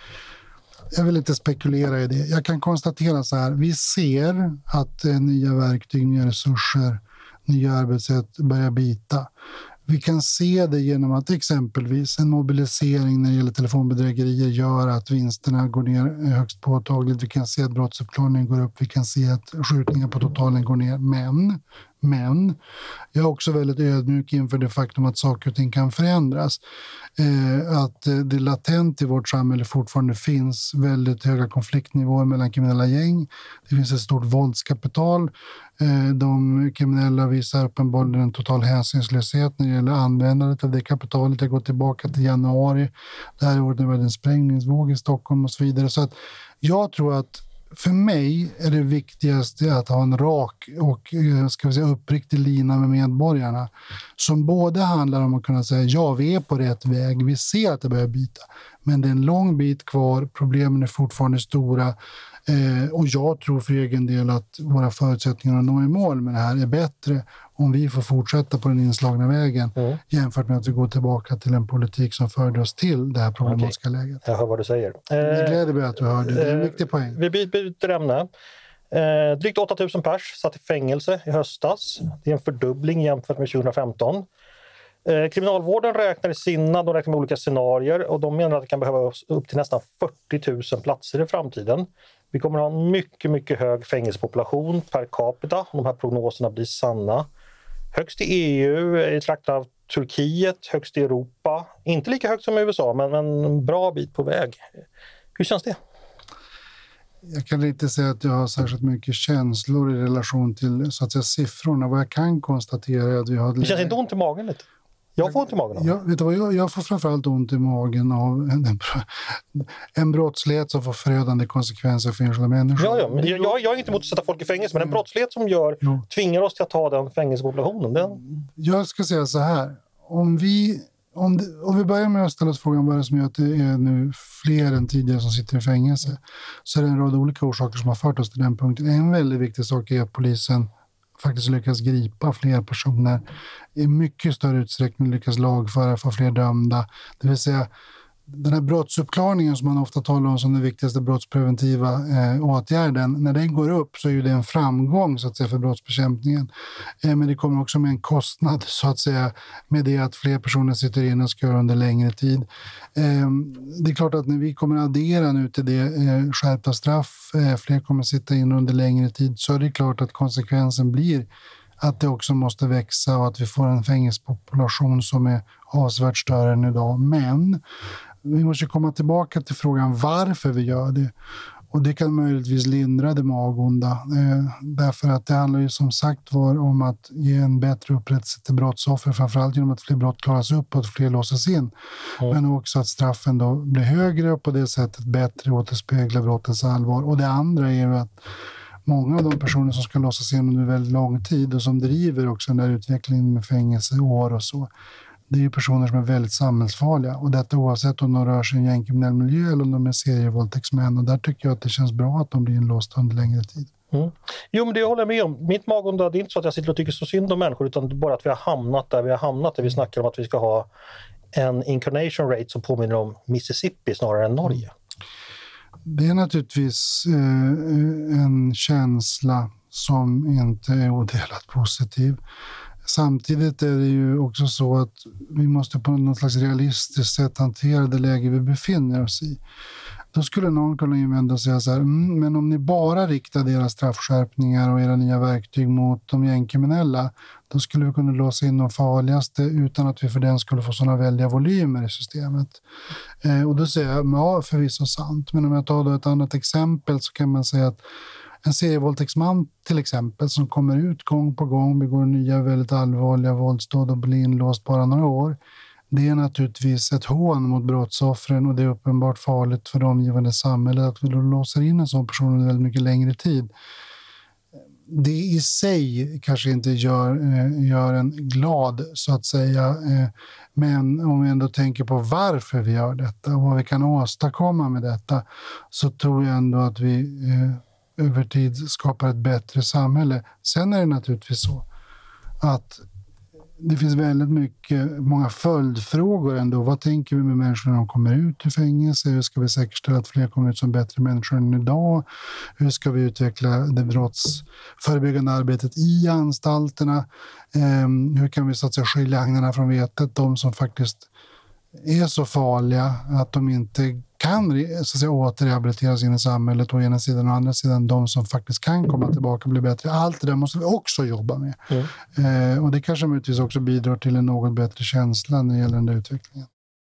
Jag vill inte spekulera i det. Jag kan konstatera så här, vi ser att eh, nya verktyg, nya resurser, nya arbetssätt börjar bita. Vi kan se det genom att exempelvis en mobilisering när det gäller telefonbedrägerier gör att vinsterna går ner högst påtagligt. Vi kan se att brottsuppklarningen går upp. Vi kan se att skjutningar på totalen går ner. Men, men jag är också väldigt ödmjuk inför det faktum att saker och ting kan förändras. Eh, att det latent i vårt samhälle fortfarande finns väldigt höga konfliktnivåer mellan kriminella gäng. Det finns ett stort våldskapital. Eh, de kriminella visar uppenbarligen en total hänsynslöshet när det gäller användandet av det kapitalet. Jag går tillbaka till januari. Det här året var det en sprängningsvåg i Stockholm och så vidare. Så att jag tror att för mig är det viktigaste att ha en rak och ska vi säga, uppriktig lina med medborgarna som både handlar om att kunna säga ja, vi är på rätt väg, vi ser att det börjar bita, men det är en lång bit kvar, problemen är fortfarande stora eh, och jag tror för egen del att våra förutsättningar att nå i mål med det här är bättre om vi får fortsätta på den inslagna vägen mm. jämfört med att vi går tillbaka till en politik som förde oss till det här problematiska okay. läget. Jag hör vad du säger. Det gläder mig att du hör det. Det är en eh, viktig poäng. Vi byter ämne. Eh, drygt åtta tusen pers satt i fängelse i höstas. Det är en fördubbling jämfört med tjugohundrafemton. Eh, kriminalvården räknar i sina, de räknar med olika scenarier och de menar att det kan behövas upp till nästan fyrtio tusen platser i framtiden. Vi kommer att ha en mycket, mycket hög fängelsepopulation per capita om de här prognoserna blir sanna. Högst i E U, i trakten av Turkiet, högst i Europa. Inte lika högt som i U S A, men, men en bra bit på väg. Hur känns det? Jag kan inte säga att jag har särskilt mycket känslor i relation till så att säga, siffrorna. Vad jag kan konstatera är att vi har... Det känns inte ont i magen lite? Jag får ont i magen av. Jag, vet du vad, jag, jag får framförallt ont i magen av en, en, en brottslighet som får förödande konsekvenser för enskilda människor. Ja, ja, men jag, jag, jag är inte emot att sätta folk i fängelse, men en brottslighet som gör, jo. tvingar oss till att ta den fängelsepopulationen. Den... Jag ska säga så här, om vi, om, det, om vi börjar med att ställa oss frågan vad det som gör att det är nu fler än tidigare som sitter i fängelse, så är det en rad olika orsaker som har fört oss till den punkten. En väldigt viktig sak är att polisen faktiskt lyckas gripa fler personer, i mycket större utsträckning lyckas lagföra för fler dömda. Det vill säga den här brottsuppklarningen som man ofta talar om som den viktigaste brottspreventiva eh, åtgärden, när den går upp så är ju det en framgång så att säga för brottsbekämpningen. Eh, men det kommer också med en kostnad så att säga med det att fler personer sitter inne och ska göra under längre tid. Eh, det är klart att när vi kommer addera nu till det eh, skärpta straff, eh, fler kommer sitta in under längre tid, så är det klart att konsekvensen blir att det också måste växa och att vi får en fängelsepopulation som är avsevärt större än idag. Men vi måste komma tillbaka till frågan varför vi gör det. Och det kan möjligtvis lindra det magonda. Eh, därför att det handlar ju som sagt var om att ge en bättre upprättelse till brottsoffer. Framförallt genom att fler brott klaras upp och att fler låses in. Mm. Men också att straffen då blir högre och på det sättet bättre återspeglar brottens allvar. Och det andra är ju att många av de personer som ska låsas in under väldigt lång tid och som driver också den där utvecklingen med fängelseår och så. Det är ju personer som är väldigt samhällsfarliga. Och detta oavsett om de rör sig i en gängkriminell miljö eller om de är serievåldtäktsmän. Och där tycker jag att det känns bra att de blir inlåsta under längre tid. Mm. Jo, men det håller jag med om. Mitt magonda, det är inte så att jag sitter och tycker så synd om människor, utan bara att vi har hamnat där vi har hamnat. Där vi snackar om att vi ska ha en incarnation rate som påminner om Mississippi snarare än Norge. Det är naturligtvis eh, en känsla som inte är odelat positiv. Samtidigt är det ju också så att vi måste på något slags realistiskt sätt hantera det läge vi befinner oss i. Då skulle någon kunna invända och säga så här, mm, men om ni bara riktar deras straffskärpningar och era nya verktyg mot de gängkriminella, då skulle vi kunna låsa in de farligaste utan att vi för den skulle få sådana väldiga volymer i systemet. Eh, och då säger jag, ja förvisso sant, men om jag tar då ett annat exempel så kan man säga att en serievåldtäktsman till exempel som kommer ut gång på gång, begår nya väldigt allvarliga våldsdåd och blir inlåst bara några år. Det är naturligtvis ett hån mot brottsoffren och det är uppenbart farligt för det omgivande samhället att vi då låser in en sån person under väldigt mycket längre tid. Det i sig kanske inte gör, gör en glad så att säga, men om vi ändå tänker på varför vi gör detta och vad vi kan åstadkomma med detta, så tror jag ändå att vi över tid skapar ett bättre samhälle. Sen är det naturligtvis så att det finns väldigt mycket, många följdfrågor ändå. Vad tänker vi med människor när de kommer ut ur fängelse? Hur ska vi säkerställa att fler kommer ut som bättre människor än idag? Hur ska vi utveckla det brottsförebyggande arbetet i anstalterna? Eh, hur kan vi så att säga skilja agnarna från vetet? De som faktiskt är så farliga att de inte kan så att säga, återrehabiliteras in i samhället, å ena sidan och å andra sidan de som faktiskt kan komma tillbaka och bli bättre. Allt det där måste vi också jobba med. Mm. Eh, och det kanske möjligtvis också bidrar till en något bättre känsla när det gäller den där utvecklingen.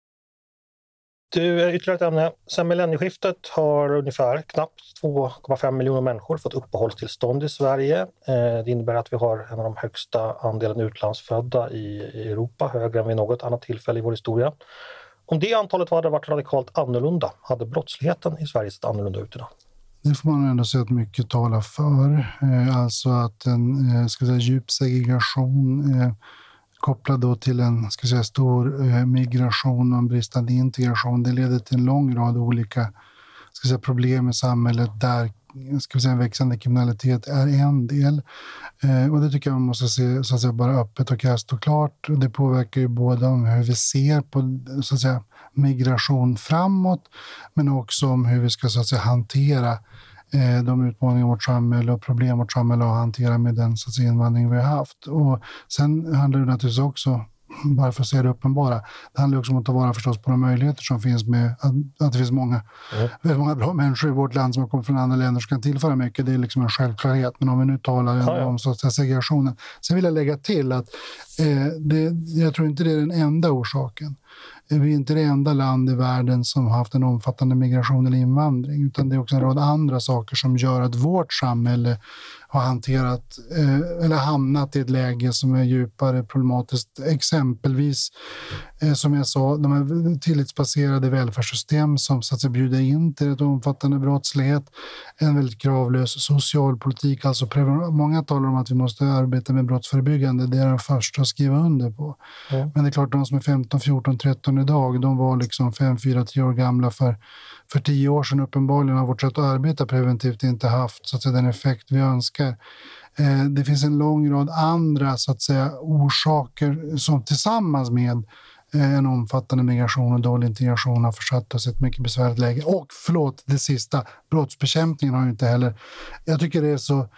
Du, ytterligare ett ämne. Sen millennieskiftet har ungefär knappt två komma fem miljoner människor fått uppehållstillstånd i Sverige. Eh, det innebär att vi har en av de högsta andelen utlandsfödda i, i Europa, högre än vid något annat tillfälle i vår historia. Om det antalet hade varit radikalt annorlunda, hade brottsligheten i Sverige sett annorlunda ut idag? Det får man ändå säga att mycket talar för. Eh, alltså att en eh, ska säga, djup segregation eh, kopplad då till en ska säga, stor eh, migration och en bristande integration, det leder till en lång rad olika ska säga, problem i samhället där ska säga, en växande kriminalitet är en del. Eh, och det tycker jag man måste se så att säga, bara öppet och krasst och klart. Och det påverkar ju både om hur vi ser på så att säga, migration framåt, men också om hur vi ska så att säga, hantera eh, de utmaningar i vårt samhälle och problem vårt samhälle har att hantera med den så att säga, invandring vi har haft. Och sen handlar det naturligtvis också, bara för att säga det uppenbara, det handlar också om att ta vara förstås på de möjligheter som finns med att, att det finns många, mm. väldigt många bra människor i vårt land som har kommit från andra länder som kan tillföra mycket. Det är liksom en självklarhet. Men om vi nu talar ja, ja. om så att säga, segregationen. Sen vill jag lägga till att eh, det, jag tror inte det är den enda orsaken. Vi är inte det enda land i världen som har haft en omfattande migration eller invandring, utan det är också en rad andra saker som gör att vårt samhälle har hanterat eh, eller hamnat i ett läge som är djupare problematiskt. Exempelvis, eh, som jag sa, de här tillitsbaserade välfärdssystem som så att säga bjuder in till ett omfattande brottslighet, en väldigt kravlös socialpolitik. Alltså många talar om att vi måste arbeta med brottsförebyggande, det är den första att skriva under på. Mm. Men det är klart, de som är femton, fjorton, tretton idag, de var liksom fem, fyra, tio år gamla för För tio år sedan. Uppenbarligen har vårt sätt att arbeta preventivt inte haft så att säga, den effekt vi önskar. Eh, det finns en lång rad andra så att säga, orsaker som tillsammans med eh, en omfattande migration och dålig integration har försatt oss i ett mycket besvärligt läge. Och förlåt, det sista, brottsbekämpningen har ju inte heller... Jag tycker det är så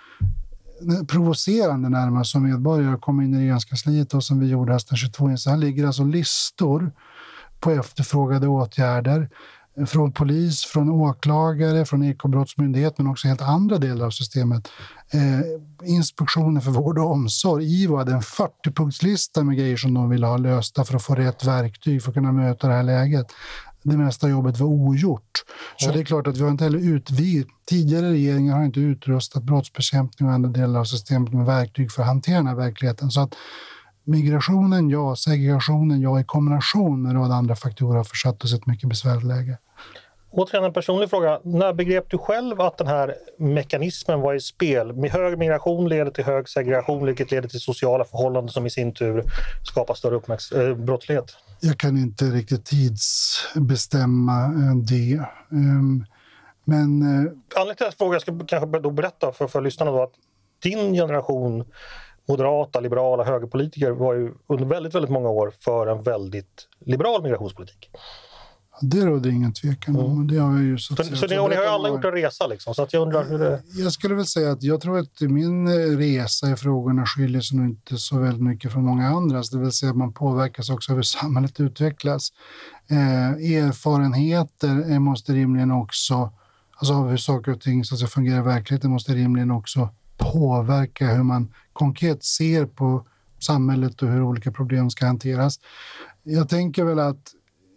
provocerande närmast som medborgare att komma in i regeringskansliet och som vi gjorde hösten tjugotvå. Så här ligger alltså listor på efterfrågade åtgärder från polis, från åklagare, från ekobrottsmyndighet, men också helt andra delar av systemet. Eh, inspektioner för vård och omsorg. I V O hade en fyrtio-punktslista med grejer som de ville ha lösta för att få rätt verktyg för att kunna möta det här läget. det mesta jobbet var ogjort. Så mm. det är klart att vi har inte heller utvid. Tidigare regeringar har inte utrustat brottsbekämpning och andra delar av systemet med verktyg för att hantera den här verkligheten. Så att migrationen, ja, segregationen, ja, i kombination med en rad andra faktorer har försatt oss i ett mycket besvärligt läge. Återigen en personlig fråga. När begrep du själv att den här mekanismen var i spel? Med hög migration leder till hög segregation, vilket leder till sociala förhållanden som i sin tur skapar större uppmärks- äh, brottslighet? Jag kan inte riktigt tidsbestämma det. Um, men... Uh... Anledningen till att fråga, jag ska kanske då berätta för, för lyssnarna då, att din generation moderata, liberala högerpolitiker var ju under väldigt, väldigt många år för en väldigt liberal migrationspolitik. Det råder ingen tvekan om. Mm. Det har ju så så, så, så ni, ni har ju alla gjort en resa liksom, så att jag undrar hur det... Jag skulle väl säga att jag tror att min resa i frågorna skiljer sig nog inte så väldigt mycket från många andras. Det vill säga att man påverkas också av hur samhället utvecklas. Eh, erfarenheter måste rimligen också, alltså av hur saker och ting så att fungerar i verkligheten, måste rimligen också påverka hur man konkret ser på samhället och hur olika problem ska hanteras. Jag tänker väl att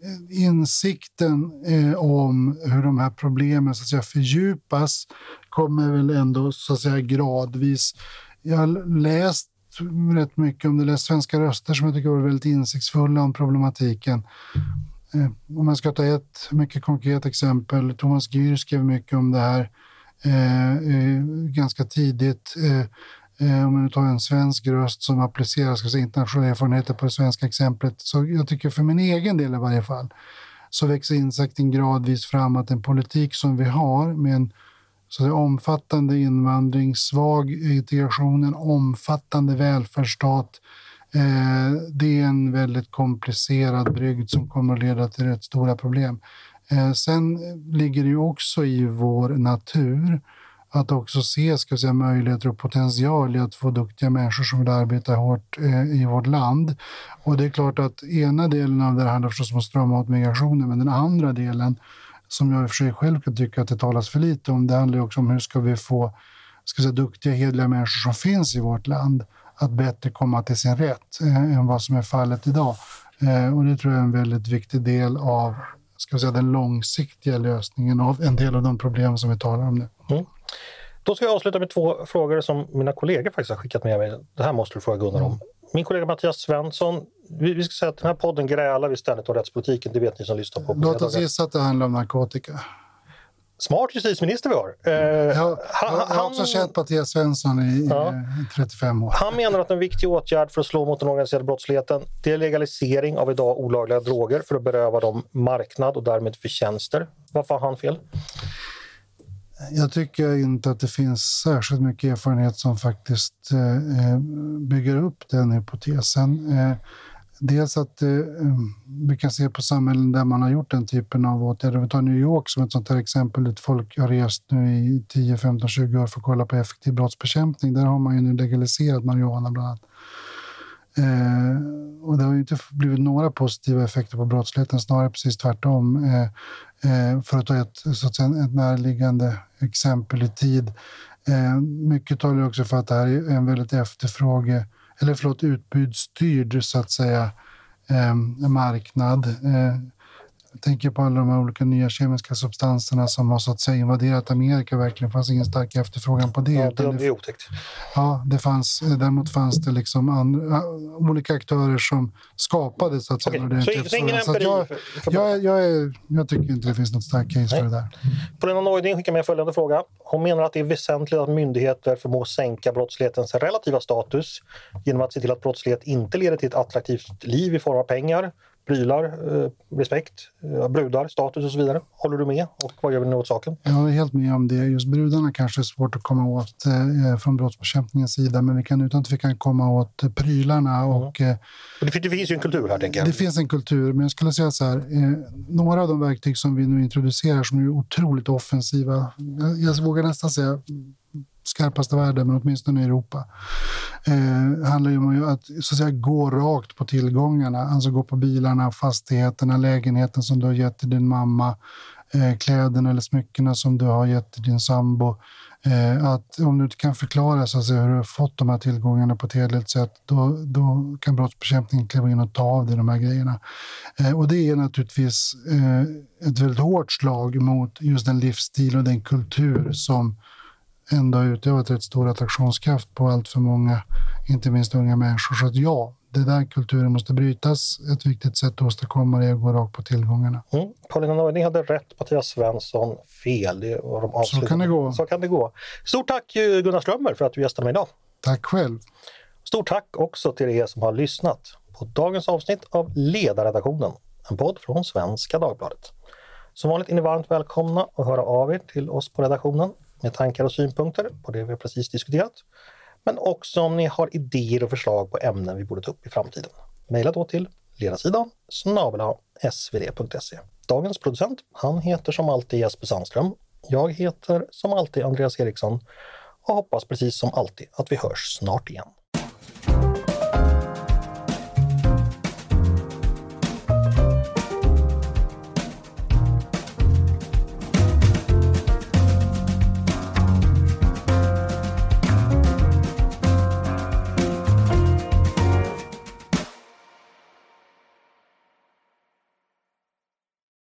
insikten eh, om hur de här problemen så att säga fördjupas kommer väl ändå så att säga gradvis. Jag har läst rätt mycket om det, läst Svenska röster som jag tycker var väldigt insiktsfulla om problematiken. Eh, om man ska ta ett mycket konkret exempel, Thomas Gyr skrev mycket om det här eh, eh, ganska tidigt. Eh, Eh, om man tar en svensk röst som applicerar ska säga, internationella erfarenheter på det svenska exemplet. Så jag tycker för min egen del i varje fall så växer insikten gradvis fram att en politik som vi har med en så att säga, omfattande invandring, svag integration, en omfattande välfärdsstat. Eh, det är en väldigt komplicerad brygd som kommer att leda till rätt stora problem. Eh, sen ligger det ju också i vår natur att också se ska säga, möjligheter och potential i att få duktiga människor som vill arbeta hårt eh, i vårt land. Och det är klart att ena delen av det handlar förstås om att strömma åt migrationen, men den andra delen som jag i och för sig själv kan tycka att det talas för lite om, det handlar också om hur ska vi få ska säga, duktiga, hederliga människor som finns i vårt land att bättre komma till sin rätt eh, än vad som är fallet idag. Eh, och det tror jag är en väldigt viktig del av ska säga, den långsiktiga lösningen av en del av de problem som vi talar om nu. Mm. Då ska jag avsluta med två frågor som mina kollegor faktiskt har skickat med mig. Det här måste du fråga Gunnar om. Min kollega Mattias Svensson, vi, vi ska säga att den här podden grälar vi ständigt om rättspolitiken, det vet ni som lyssnar på. Låt oss gissa att det handlar om narkotika. Smart justitieminister vi har. Eh, jag, han, jag har också känt Mattias Svensson i, ja. i trettiofem år. Han menar att en viktig åtgärd för att slå mot den organiserade brottsligheten det är legalisering av idag olagliga droger för att beröva dem marknad och därmed förtjänster. Varför har han fel? Jag tycker inte att det finns särskilt mycket erfarenhet som faktiskt eh, bygger upp den hypotesen. Eh, dels att eh, vi kan se på samhällen där man har gjort den typen av åtgärder. Vi tar New York som ett sånt här exempel dit folk har rest nu i tio, femton, tjugo år för att kolla på effektiv brottsbekämpning. Där har man ju nu legaliserat marijuana bland annat. Eh, och det har ju inte blivit några positiva effekter på brottsligheten, snarare precis tvärtom. Eh, eh, för att ta ett, så att säga, ett närliggande exempel i tid. Eh, mycket talar också för att det här är en väldigt efterfråge, eller förlåt, utbudsstyrd så att säga eh, marknad. Eh, jag tänker på alla de här olika nya kemiska substanserna som har så att säga invaderat Amerika. Verkligen fanns ingen stark efterfrågan på det. Ja, det, det är otäckt. Ja, det fanns, däremot fanns det liksom andra, olika aktörer som skapade så att säga. Okay. Så, så ingen empiri? Jag, för, för jag, jag, är, jag tycker inte det finns något starkt case Nej. för det där. Polina Neuding skickar med följande fråga. Hon menar att det är väsentligt att myndigheter förmår sänka brottslighetens relativa status genom att se till att brottslighet inte leder till ett attraktivt liv i form av pengar, prylar, eh, respekt, eh, brudar, status och så vidare. Håller du med? Och vad gör vi nu åt saken? Jag är helt med om det. Just brudarna kanske är svårt att komma åt eh, från brottsbekämpningens sida, men vi kan utan att vi kan komma åt prylarna. Mm. Och, eh, det, det finns ju en kultur här, tänker jag. Det finns en kultur, men jag skulle säga så här, eh, några av de verktyg som vi nu introducerar som är otroligt offensiva, jag, jag vågar nästan säga skarpaste världen, men åtminstone i Europa, eh, handlar ju om att, så att säga, gå rakt på tillgångarna, alltså gå på bilarna, fastigheterna, lägenheten som du har gett till din mamma, eh, kläderna eller smyckena som du har gett till din sambo, Eh, att om du inte kan förklara så att säga, hur du har fått de här tillgångarna på ett hederligt sätt, då, då kan brottsbekämpningen kliva in och ta av dig de här grejerna. Eh, och det är naturligtvis eh, ett väldigt hårt slag mot just den livsstil och den kultur som ändå har utövat ett stor attraktionskraft på allt för många, inte minst unga människor. Så att ja, det där kulturen måste brytas. Ett viktigt sätt att åstadkomma det är att gå rakt på tillgångarna. Mm. Paulina Neuding hade rätt, Mattias Svensson fel. Det var de avslutade. Så kan det gå. Så kan det gå. Stort tack Gunnar Strömmer för att du gästade mig idag. Tack själv. Stort tack också till er som har lyssnat på dagens avsnitt av Ledarredaktionen, en podd från Svenska Dagbladet. Som vanligt är ni varmt välkomna att höra av er till oss på redaktionen med tankar och synpunkter på det vi precis diskuterat. Men också om ni har idéer och förslag på ämnen vi borde ta upp i framtiden. Maila då till ledarsidan snabel-a svd punkt se. Dagens producent, han heter som alltid Jesper Sandström. Jag heter som alltid Andreas Eriksson och hoppas precis som alltid att vi hörs snart igen.